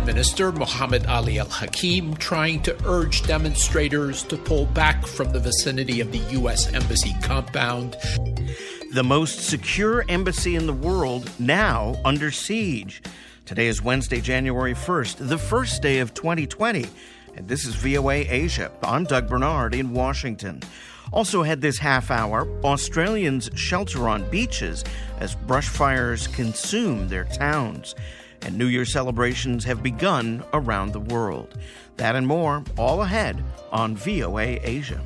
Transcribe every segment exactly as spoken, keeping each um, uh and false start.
Minister Mohammed Ali Al-Hakim trying to urge demonstrators to pull back from the vicinity of the U S Embassy compound. The most secure embassy in the world now under siege. Today is Wednesday, January first, the first day of twenty twenty. And this is V O A Asia. I'm Doug Bernard in Washington. Also ahead this half hour, Australians shelter on beaches as brush fires consume their towns. And New Year celebrations have begun around the world. That and more, all ahead on V O A Asia.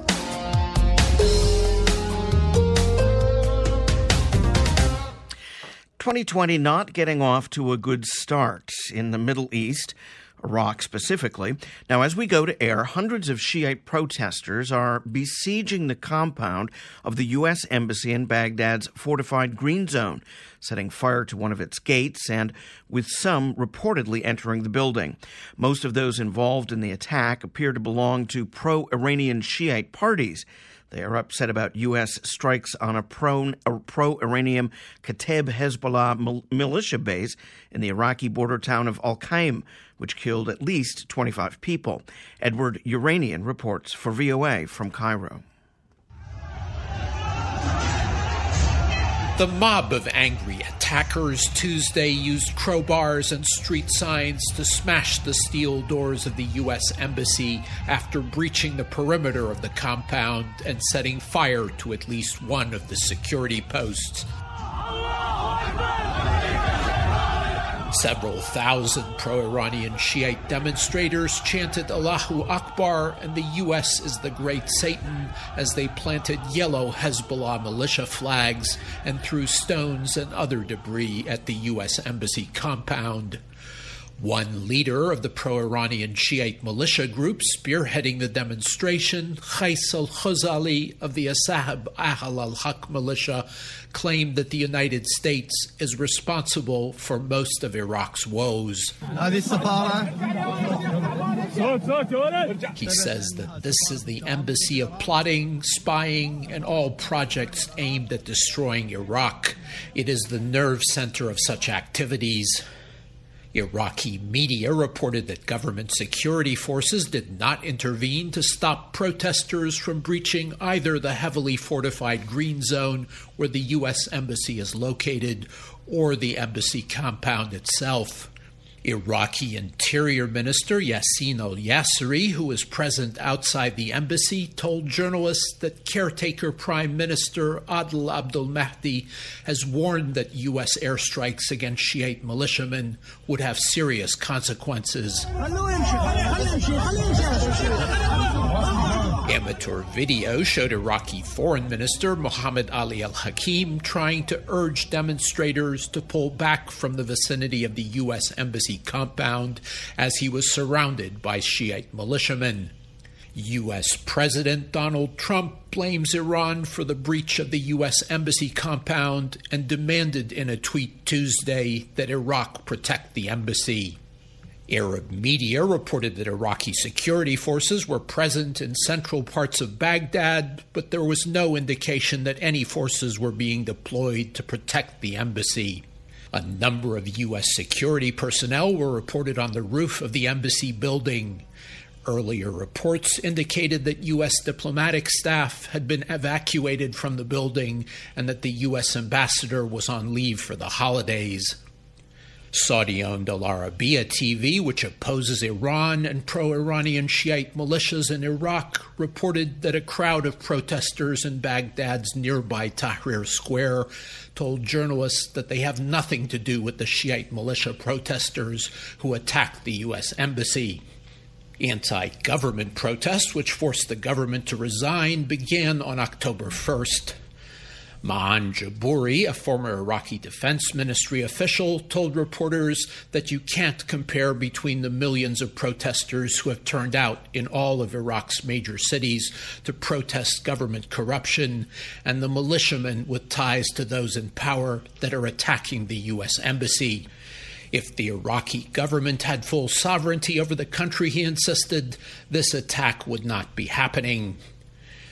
twenty twenty not getting off to a good start in the Middle East, Iraq specifically. Now, as we go to air, hundreds of Shiite protesters are besieging the compound of the U S Embassy in Baghdad's fortified Green Zone, setting fire to one of its gates and with some reportedly entering the building. Most of those involved in the attack appear to belong to pro-Iranian Shiite parties. They are upset about U S strikes on a pro, a pro-Iranian Kateb Hezbollah mil- militia base in the Iraqi border town of Al-Qaim, which killed at least twenty-five people. Edward Uranian reports for V O A from Cairo. The mob of angry attackers Tuesday used crowbars and street signs to smash the steel doors of the U S Embassy after breaching the perimeter of the compound and setting fire to at least one of the security posts. Several thousand pro-Iranian Shiite demonstrators chanted Allahu Akbar and the U S is the great Satan as they planted yellow Hezbollah militia flags and threw stones and other debris at the U S Embassy compound. One leader of the pro-Iranian Shiite militia group spearheading the demonstration, Qais al-Khuzali of the Asahab Ahl al-Haq militia, claimed that the United States is responsible for most of Iraq's woes. He says that this is the embassy of plotting, spying, and all projects aimed at destroying Iraq. It is the nerve center of such activities. Iraqi media reported that government security forces did not intervene to stop protesters from breaching either the heavily fortified Green Zone, where the U S Embassy is located, or the embassy compound itself. Iraqi Interior Minister Yassin al-Yasseri, who was present outside the embassy, told journalists that caretaker Prime Minister Adel Abdul Mahdi has warned that U S airstrikes against Shiite militiamen would have serious consequences. Amateur video showed Iraqi Foreign Minister Mohammed Ali Al-Hakim trying to urge demonstrators to pull back from the vicinity of the U S Embassy compound as he was surrounded by Shiite militiamen. U S President Donald Trump blames Iran for the breach of the U S Embassy compound and demanded in a tweet Tuesday that Iraq protect the embassy. Arab media reported that Iraqi security forces were present in central parts of Baghdad, but there was no indication that any forces were being deployed to protect the embassy. A number of U S security personnel were reported on the roof of the embassy building. Earlier reports indicated that U S diplomatic staff had been evacuated from the building and that the U S ambassador was on leave for the holidays. Saudi-owned Al Arabiya T V, which opposes Iran and pro-Iranian Shiite militias in Iraq, reported that a crowd of protesters in Baghdad's nearby Tahrir Square told journalists that they have nothing to do with the Shiite militia protesters who attacked the U S Embassy. Anti-government protests, which forced the government to resign, began on October first. Ma'an Jabouri, a former Iraqi Defense Ministry official, told reporters that you can't compare between the millions of protesters who have turned out in all of Iraq's major cities to protest government corruption and the militiamen with ties to those in power that are attacking the U S Embassy. If the Iraqi government had full sovereignty over the country, he insisted, this attack would not be happening.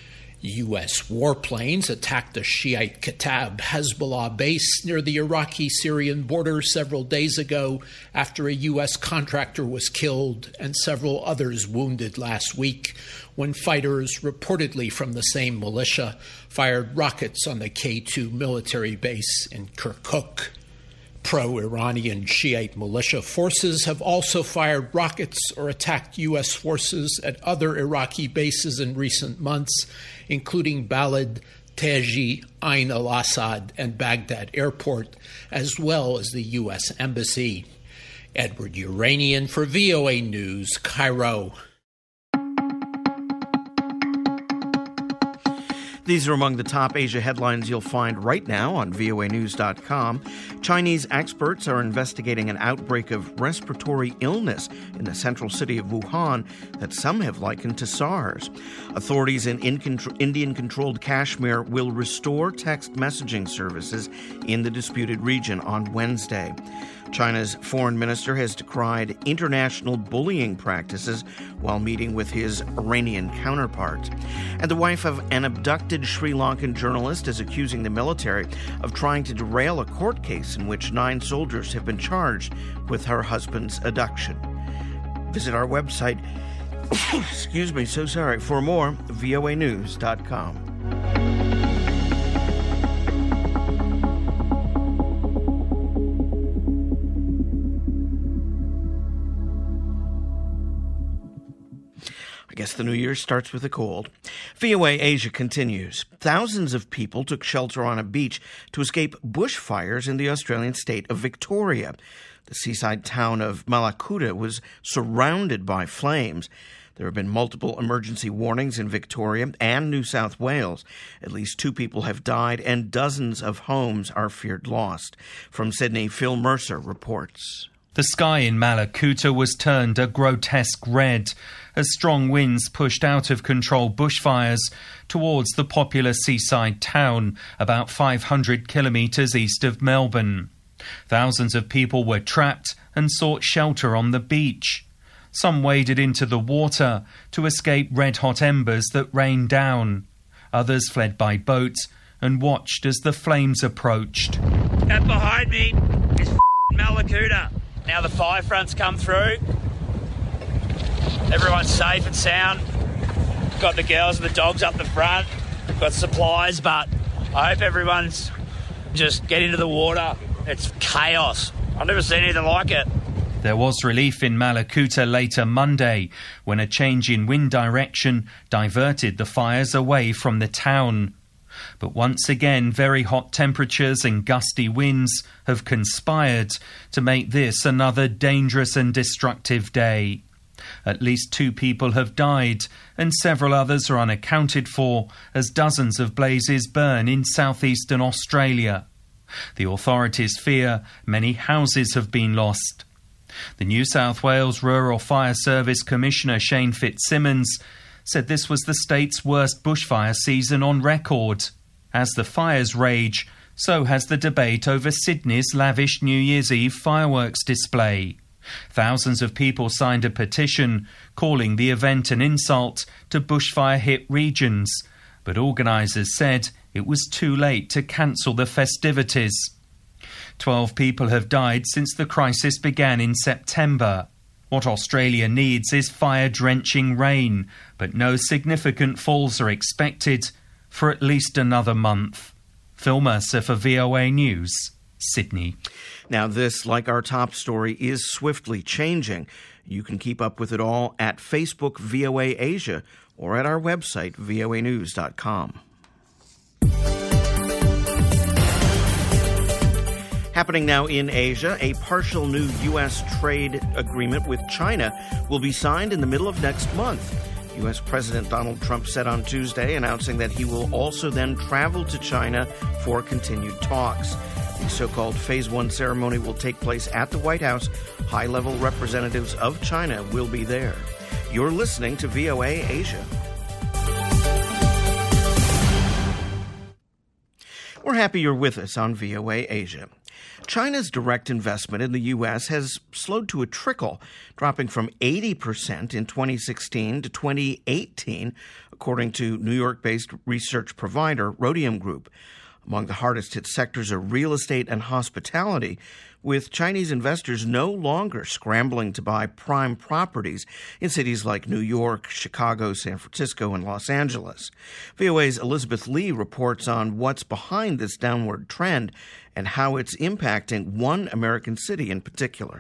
U S warplanes attacked a Shiite Kataib Hezbollah base near the Iraqi-Syrian border several days ago after a U S contractor was killed and several others wounded last week when fighters, reportedly from the same militia, fired rockets on the K two military base in Kirkuk. Pro-Iranian Shiite militia forces have also fired rockets or attacked U S forces at other Iraqi bases in recent months, including Balad, Taji, Ain al-Assad, and Baghdad Airport, as well as the U S Embassy. Edward Uranian for V O A News, Cairo. These are among the top Asia headlines you'll find right now on V O A news dot com. Chinese experts are investigating an outbreak of respiratory illness in the central city of Wuhan that some have likened to SARS. Authorities in Indian-controlled Kashmir will restore text messaging services in the disputed region on Wednesday. China's foreign minister has decried international bullying practices while meeting with his Iranian counterpart. And the wife of an abducted Sri Lankan journalist is accusing the military of trying to derail a court case in which nine soldiers have been charged with her husband's abduction. Visit our website, excuse me, so sorry, for more, V O A news dot com. I guess the new year starts with a cold. V O A Asia continues. Thousands of people took shelter on a beach to escape bushfires in the Australian state of Victoria. The seaside town of Mallacoota was surrounded by flames. There have been multiple emergency warnings in Victoria and New South Wales. At least two people have died and dozens of homes are feared lost. From Sydney, Phil Mercer reports. The sky in Mallacoota was turned a grotesque red as strong winds pushed out of control bushfires towards the popular seaside town about five hundred kilometres east of Melbourne. Thousands of people were trapped and sought shelter on the beach. Some waded into the water to escape red-hot embers that rained down. Others fled by boat and watched as the flames approached. That behind me is Mallacoota. Now the fire front's come through. Everyone's safe and sound. Got the girls and the dogs up the front. Got supplies, but I hope everyone's just get into the water. It's chaos. I've never seen anything like it. There was relief in Mallacoota later Monday when a change in wind direction diverted the fires away from the town. But once again, very hot temperatures and gusty winds have conspired to make this another dangerous and destructive day. At least two people have died and several others are unaccounted for as dozens of blazes burn in southeastern Australia. The authorities fear many houses have been lost. The New South Wales Rural Fire Service Commissioner Shane Fitzsimmons said this was the state's worst bushfire season on record. As the fires rage, so has the debate over Sydney's lavish New Year's Eve fireworks display. Thousands of people signed a petition calling the event an insult to bushfire-hit regions, but organisers said it was too late to cancel the festivities. Twelve people have died since the crisis began in September. What Australia needs is fire-drenching rain, but no significant falls are expected for at least another month. Phil Mercer for V O A News, Sydney. Now this, like our top story, is swiftly changing. You can keep up with it all at Facebook V O A Asia or at our website, V O A news dot com. Happening now in Asia, a partial new U S trade agreement with China will be signed in the middle of next month. U S President Donald Trump said on Tuesday, announcing that he will also then travel to China for continued talks. The so-called Phase One ceremony will take place at the White House. High-level representatives of China will be there. You're listening to V O A Asia. We're happy you're with us on V O A Asia. China's direct investment in the U S has slowed to a trickle, dropping from eighty percent in twenty sixteen to twenty eighteen, according to New York-based research provider Rhodium Group. Among the hardest hit sectors are real estate and hospitality, with Chinese investors no longer scrambling to buy prime properties in cities like New York, Chicago, San Francisco, and Los Angeles. V O A's Elizabeth Lee reports on what's behind this downward trend and how it's impacting one American city in particular.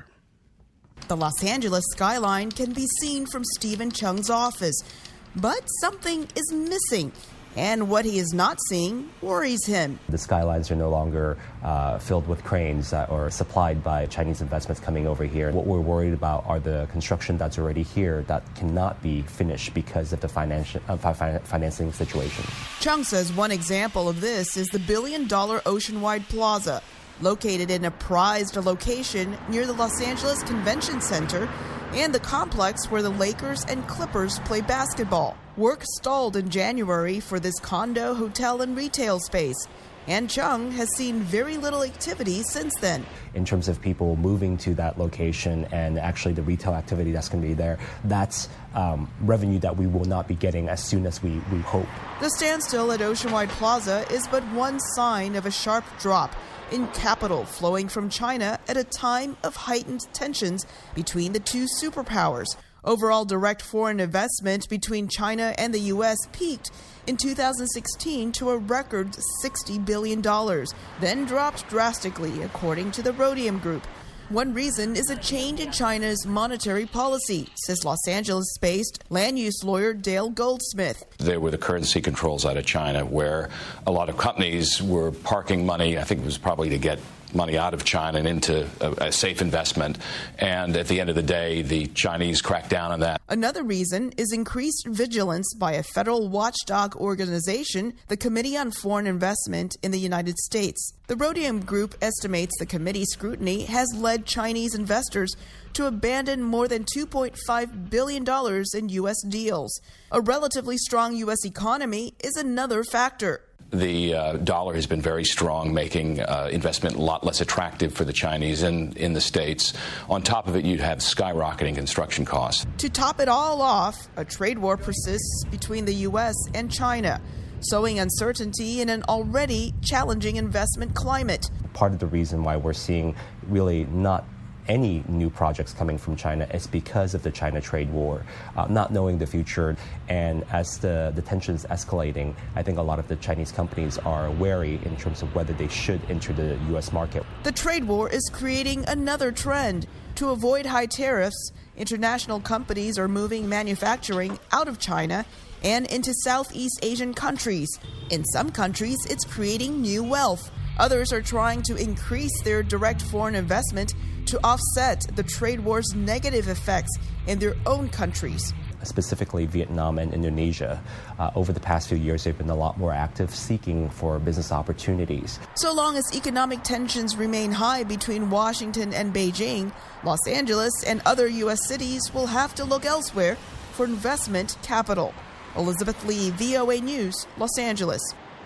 The Los Angeles skyline can be seen from Stephen Chung's office, but something is missing. And what he is not seeing worries him. The skylines are no longer uh, filled with cranes uh, or supplied by Chinese investments coming over here. What we're worried about are the construction that's already here that cannot be finished because of the financial, uh, fi- financing situation. Chung says one example of this is the billion-dollar Oceanwide Plaza, located in a prized location near the Los Angeles Convention Center and the complex where the Lakers and Clippers play basketball. Work stalled in January for this condo, hotel, and retail space, and Chung has seen very little activity since then. In terms of people moving to that location and actually the retail activity that's going to be there, that's um, revenue that we will not be getting as soon as we, we hope. The standstill at Oceanwide Plaza is but one sign of a sharp drop in capital flowing from China at a time of heightened tensions between the two superpowers. Overall direct foreign investment between China and the U S peaked in two thousand sixteen to a record sixty billion dollars, then dropped drastically, according to the Rhodium Group. One reason is a change in China's monetary policy, says Los Angeles-based land use lawyer Dale Goldsmith. There were the currency controls out of China where a lot of companies were parking money, I think it was probably to get money out of China and into a, a safe investment. And at the end of the day, the Chinese cracked down on that. Another reason is increased vigilance by a federal watchdog organization, the Committee on Foreign Investment in the United States. The Rhodium Group estimates the committee's scrutiny has led Chinese investors to abandon more than two point five billion dollars in U S deals. A relatively strong U S economy is another factor. The uh, dollar has been very strong, making uh, investment a lot less attractive for the Chinese in, in the States. On top of it, you'd have skyrocketing construction costs. To top it all off, a trade war persists between the U S and China, sowing uncertainty in an already challenging investment climate. Part of the reason why we're seeing really not any new projects coming from China is because of the China trade war, uh, not knowing the future. And as the, the tensions escalating, I think a lot of the Chinese companies are wary in terms of whether they should enter the U S market. The trade war is creating another trend. To avoid high tariffs, international companies are moving manufacturing out of China and into Southeast Asian countries. In some countries, it's creating new wealth. Others are trying to increase their direct foreign investment to offset the trade war's negative effects in their own countries. Specifically Vietnam and Indonesia, uh, over the past few years, they've been a lot more active seeking for business opportunities. So long as economic tensions remain high between Washington and Beijing, Los Angeles and other U S cities will have to look elsewhere for investment capital. Elizabeth Lee, V O A News, Los Angeles.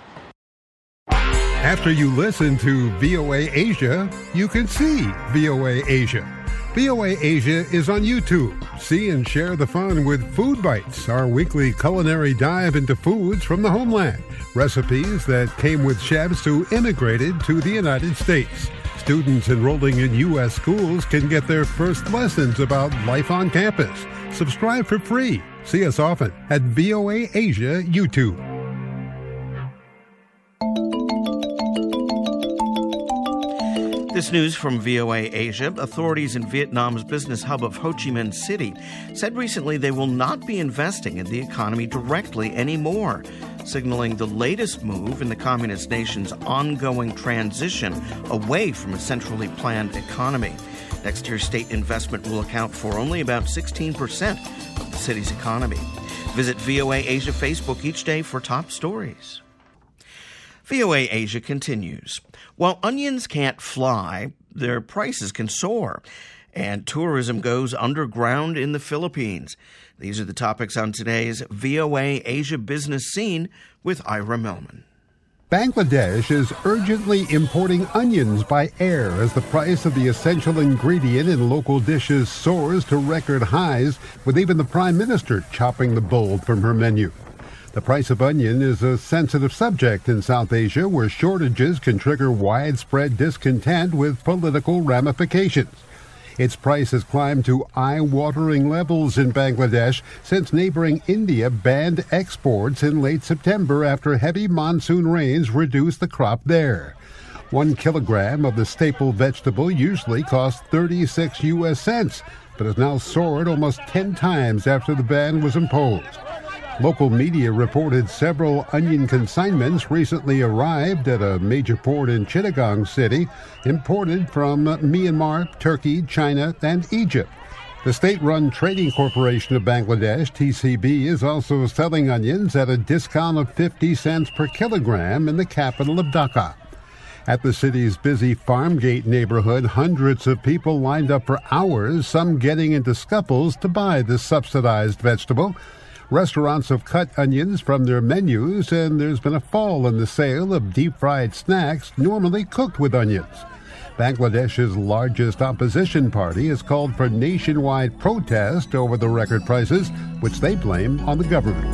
After you listen to V O A Asia, you can see V O A Asia. V O A Asia is on YouTube. See and share the fun with Food Bites, our weekly culinary dive into foods from the homeland. Recipes that came with chefs who immigrated to the United States. Students enrolling in U S schools can get their first lessons about life on campus. Subscribe for free. See us often at V O A Asia YouTube. This news from V O A Asia. Authorities in Vietnam's business hub of Ho Chi Minh City said recently they will not be investing in the economy directly anymore, signaling the latest move in the communist nation's ongoing transition away from a centrally planned economy. Next year's state investment will account for only about sixteen percent of the city's economy. Visit V O A Asia Facebook each day for top stories. V O A Asia continues. While onions can't fly, their prices can soar, and tourism goes underground in the Philippines. These are the topics on today's V O A Asia Business Scene with Ira Melman. Bangladesh is urgently importing onions by air as the price of the essential ingredient in local dishes soars to record highs, with even the Prime Minister chopping the bold from her menu. The price of onion is a sensitive subject in South Asia, where shortages can trigger widespread discontent with political ramifications. Its price has climbed to eye-watering levels in Bangladesh since neighboring India banned exports in late September after heavy monsoon rains reduced the crop there. One kilogram of the staple vegetable usually costs thirty-six U S cents, but has now soared almost ten times after the ban was imposed. Local media reported several onion consignments recently arrived at a major port in Chittagong City, imported from Myanmar, Turkey, China, and Egypt. The state-run Trading Corporation of Bangladesh, T C B, is also selling onions at a discount of fifty cents per kilogram in the capital of Dhaka. At the city's busy Farmgate neighborhood, hundreds of people lined up for hours, some getting into scuffles to buy this subsidized vegetable. Restaurants have cut onions from their menus, and there's been a fall in the sale of deep-fried snacks normally cooked with onions. Bangladesh's largest opposition party has called for nationwide protest over the record prices, which they blame on the government.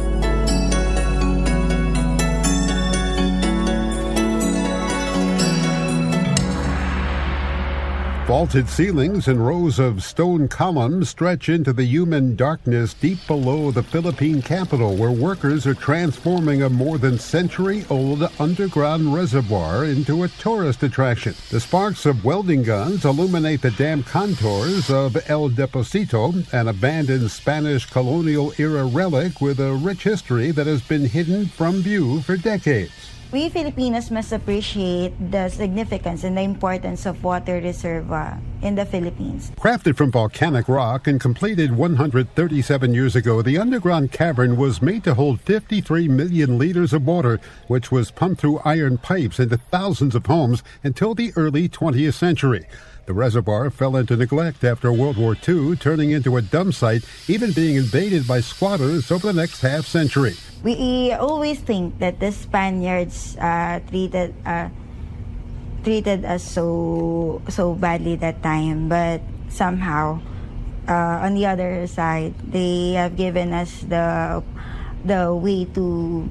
Vaulted ceilings and rows of stone columns stretch into the human darkness deep below the Philippine capital, where workers are transforming a more than century-old underground reservoir into a tourist attraction. The sparks of welding guns illuminate the damp contours of El Deposito, an abandoned Spanish colonial-era relic with a rich history that has been hidden from view for decades. We Filipinos must appreciate the significance and the importance of water reserve uh, in the Philippines. Crafted from volcanic rock and completed one hundred thirty-seven years ago, the underground cavern was made to hold fifty-three million liters of water, which was pumped through iron pipes into thousands of homes until the early twentieth century. The reservoir fell into neglect after World War Two, turning into a dump site, even being invaded by squatters over the next half century. We always think that the Spaniards uh, treated uh, treated us so so badly that time, but somehow, uh, on the other side, they have given us the the way to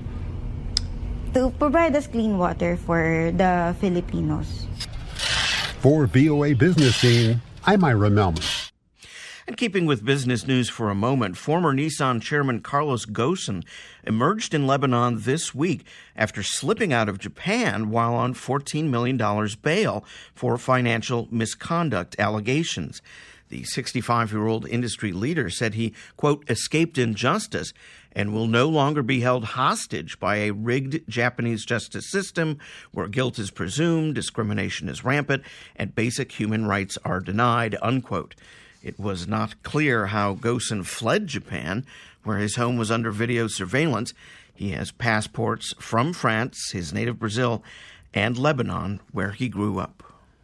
to provide us clean water for the Filipinos. For V O A Business Scene, I'm Ira Melman. And keeping with business news for a moment, former Nissan chairman Carlos Ghosn emerged in Lebanon this week after slipping out of Japan while on fourteen million dollars bail for financial misconduct allegations. The sixty-five-year-old industry leader said he, quote, escaped injustice and will no longer be held hostage by a rigged Japanese justice system where guilt is presumed, discrimination is rampant, and basic human rights are denied, unquote. It was not clear how Ghosn fled Japan, where his home was under video surveillance. He has passports from France, his native Brazil, and Lebanon, where he grew up.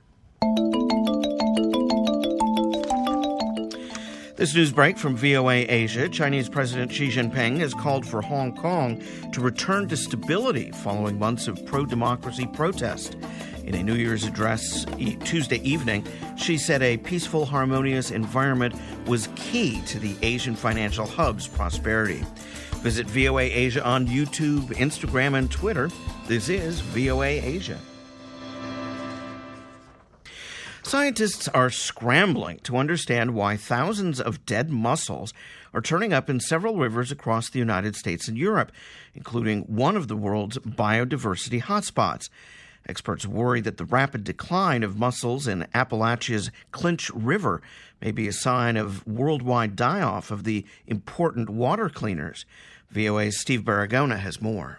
This news break from V O A Asia. Chinese President Xi Jinping has called for Hong Kong to return to stability following months of pro-democracy protest. In a New Year's address e- Tuesday evening, Xi said a peaceful, harmonious environment was key to the Asian financial hub's prosperity. Visit V O A Asia on YouTube, Instagram, and Twitter. This is V O A Asia. Scientists are scrambling to understand why thousands of dead mussels are turning up in several rivers across the United States and Europe, including one of the world's biodiversity hotspots. Experts worry that the rapid decline of mussels in Appalachia's Clinch River may be a sign of worldwide die-off of the important water cleaners. V O A's Steve Baragona has more.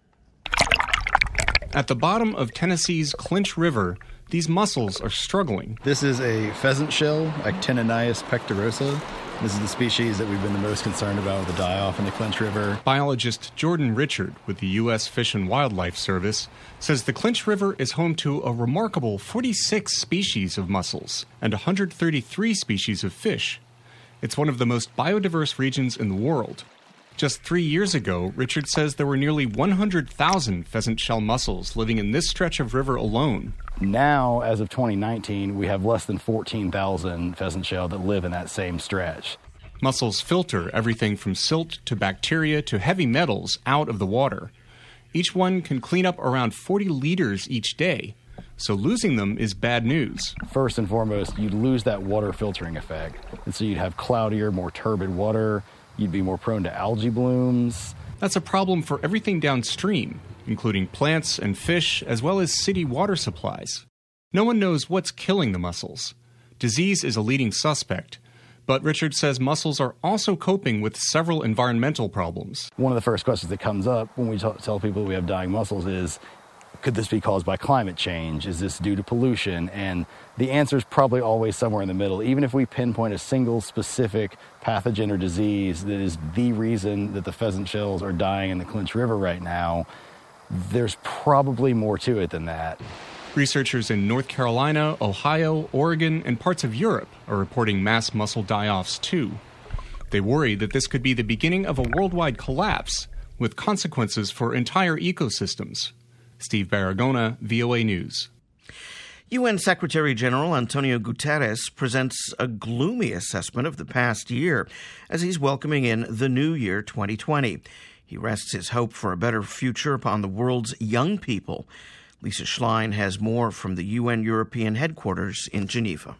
At the bottom of Tennessee's Clinch River, these mussels are struggling. This is a pheasant shell, Actinonius pectorosa. This is the species that we've been the most concerned about with the die-off in the Clinch River. Biologist Jordan Richard with the U S Fish and Wildlife Service says the Clinch River is home to a remarkable forty-six species of mussels and one hundred thirty-three species of fish. It's one of the most biodiverse regions in the world. Just three years ago, Richard says there were nearly one hundred thousand pheasant shell mussels living in this stretch of river alone. Now, as of twenty nineteen, we have less than fourteen thousand pheasant shell that live in that same stretch. Mussels filter everything from silt to bacteria to heavy metals out of the water. Each one can clean up around forty liters each day, so losing them is bad news. First and foremost, you'd lose that water filtering effect, and so you'd have cloudier, more turbid water. You'd be more prone to algae blooms. That's a problem for everything downstream, including plants and fish, as well as city water supplies. No one knows what's killing the mussels. Disease is a leading suspect, but Richard says mussels are also coping with several environmental problems. One of the first questions that comes up when we t- tell people we have dying mussels is, could this be caused by climate change? Is this due to pollution? And the answer is probably always somewhere in the middle. Even if we pinpoint a single specific pathogen or disease that is the reason that the pheasant shells are dying in the Clinch River right now, there's probably more to it than that. Researchers in North Carolina, Ohio, Oregon, and parts of Europe are reporting mass mussel die-offs too. They worry that this could be the beginning of a worldwide collapse with consequences for entire ecosystems. Steve Baragona, V O A News. U N Secretary-General Antonio Guterres presents a gloomy assessment of the past year as he's welcoming in the new year twenty twenty. He rests his hope for a better future upon the world's young people. Lisa Schlein has more from the U N European headquarters in Geneva.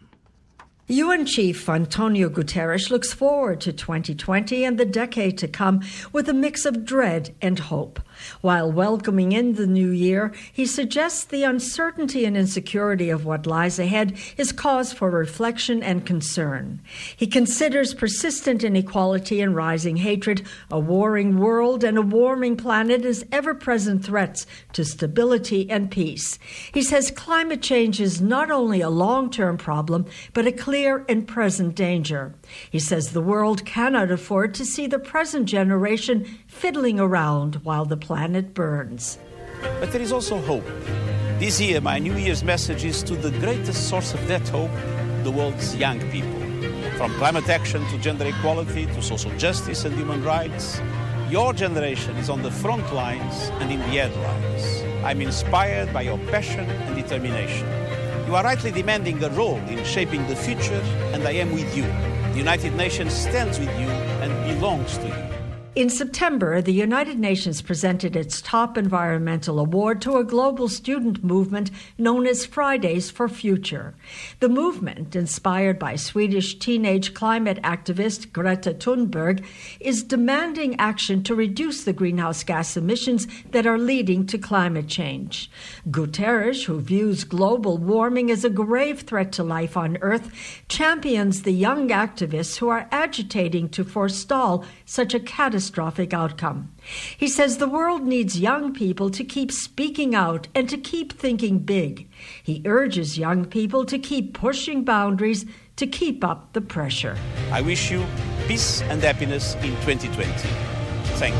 U N Chief Antonio Guterres looks forward to twenty twenty and the decade to come with a mix of dread and hope. While welcoming in the new year, he suggests the uncertainty and insecurity of what lies ahead is cause for reflection and concern. He considers persistent inequality and rising hatred, a warring world, and a warming planet as ever-present threats to stability and peace. He says climate change is not only a long-term problem, but a clear and present danger. He says the world cannot afford to see the present generation fiddling around while the planet burns. But there is also hope. This year, my New Year's message is to the greatest source of that hope, the world's young people. From climate action to gender equality to social justice and human rights, your generation is on the front lines and in the headlines. I'm inspired by your passion and determination. You are rightly demanding a role in shaping the future, and I am with you. The United Nations stands with you and belongs to you. In September, the United Nations presented its top environmental award to a global student movement known as Fridays for Future. The movement, inspired by Swedish teenage climate activist Greta Thunberg, is demanding action to reduce the greenhouse gas emissions that are leading to climate change. Guterres, who views global warming as a grave threat to life on Earth, champions the young activists who are agitating to forestall such a catastrophe. Catastrophic outcome. He says the world needs young people to keep speaking out and to keep thinking big. He urges young people to keep pushing boundaries to keep up the pressure. I wish you peace and happiness in twenty twenty. Thank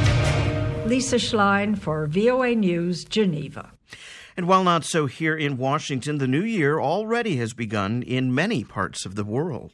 you. Lisa Schlein for V O A News, Geneva. And while not so here in Washington, the new year already has begun in many parts of the world.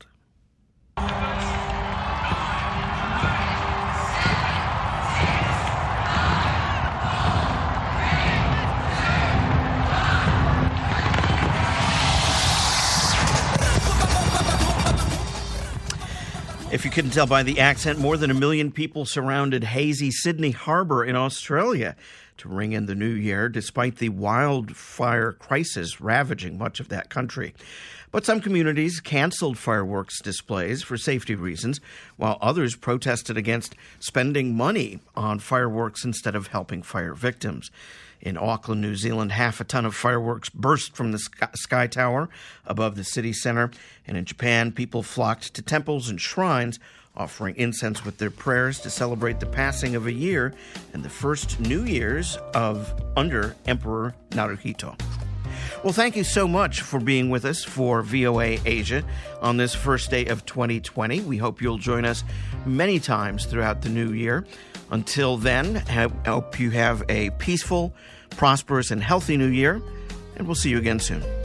If you couldn't tell by the accent, more than a million people surrounded hazy Sydney Harbour in Australia to ring in the new year, despite the wildfire crisis ravaging much of that country. But some communities cancelled fireworks displays for safety reasons, while others protested against spending money on fireworks instead of helping fire victims. In Auckland, New Zealand, half a ton of fireworks burst from the sky, sky tower above the city centre. And in Japan, people flocked to temples and shrines, offering incense with their prayers to celebrate the passing of a year and the first New Year's of under Emperor Naruhito. Well, thank you so much for being with us for V O A Asia on this first day of twenty twenty. We hope you'll join us many times throughout the new year. Until then, I hope you have a peaceful, prosperous, and healthy new year, and we'll see you again soon.